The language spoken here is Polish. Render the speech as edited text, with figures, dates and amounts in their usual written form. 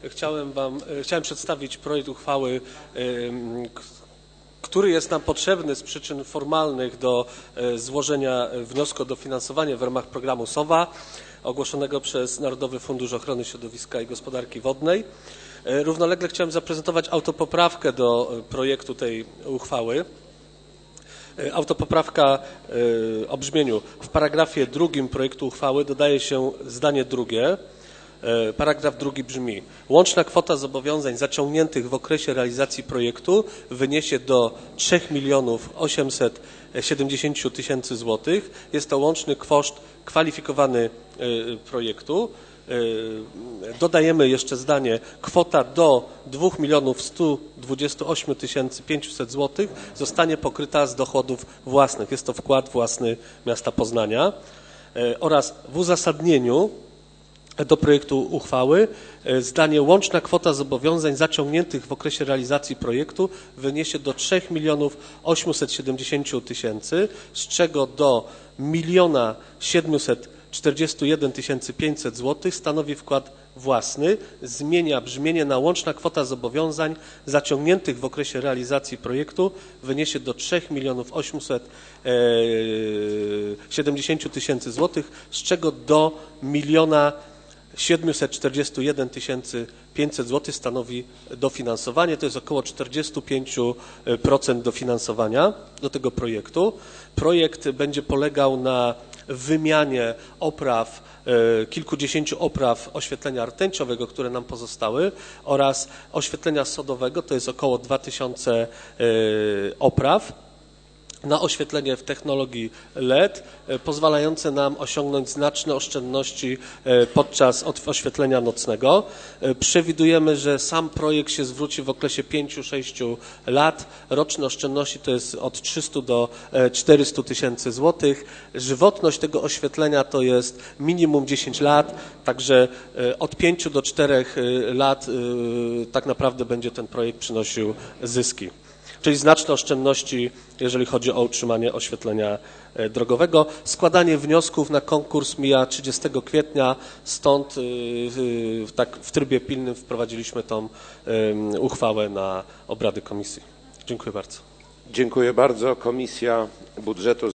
Chciałem przedstawić projekt uchwały, który jest nam potrzebny z przyczyn formalnych do złożenia wniosku o dofinansowanie w ramach programu SOWA ogłoszonego przez Narodowy Fundusz Ochrony Środowiska i Gospodarki Wodnej. Równolegle chciałem zaprezentować autopoprawkę do projektu tej uchwały. Autopoprawka o brzmieniu: w paragrafie drugim projektu uchwały dodaje się zdanie drugie. Paragraf drugi brzmi: łączna kwota zobowiązań zaciągniętych w okresie realizacji projektu wyniesie do 3 870 000 złotych. Jest to łączny koszt kwalifikowany projektu. Dodajemy jeszcze zdanie: kwota do 2 128 500 zł zostanie pokryta z dochodów własnych. Jest to wkład własny miasta Poznania. Oraz w uzasadnieniu do projektu uchwały zdanie: łączna kwota zobowiązań zaciągniętych w okresie realizacji projektu wyniesie do 3 870 000, z czego do 1 741 500 zł stanowi wkład własny. Zmienia brzmienie na: łączna kwota zobowiązań zaciągniętych w okresie realizacji projektu wyniesie do 3 870 000 zł, z czego do 1 741 500 zł stanowi dofinansowanie. To jest około 45% dofinansowania do tego projektu. Projekt będzie polegał na wymianie opraw, kilkudziesięciu opraw oświetlenia rtęciowego, które nam pozostały, oraz oświetlenia sodowego, to jest około 2000 opraw, na oświetlenie w technologii LED, pozwalające nam osiągnąć znaczne oszczędności podczas oświetlenia nocnego. Przewidujemy, że sam projekt się zwróci w okresie 5–6 lat. Roczne oszczędności to jest od 300 do 400 000 złotych. Żywotność tego oświetlenia to jest minimum 10 lat, także od 5 do 4 lat tak naprawdę będzie ten projekt przynosił zyski. Czyli znaczne oszczędności, jeżeli chodzi o utrzymanie oświetlenia drogowego. Składanie wniosków na konkurs mija 30 kwietnia, stąd w trybie pilnym wprowadziliśmy tą uchwałę na obrady komisji. Dziękuję bardzo. Dziękuję bardzo. Komisja Budżetu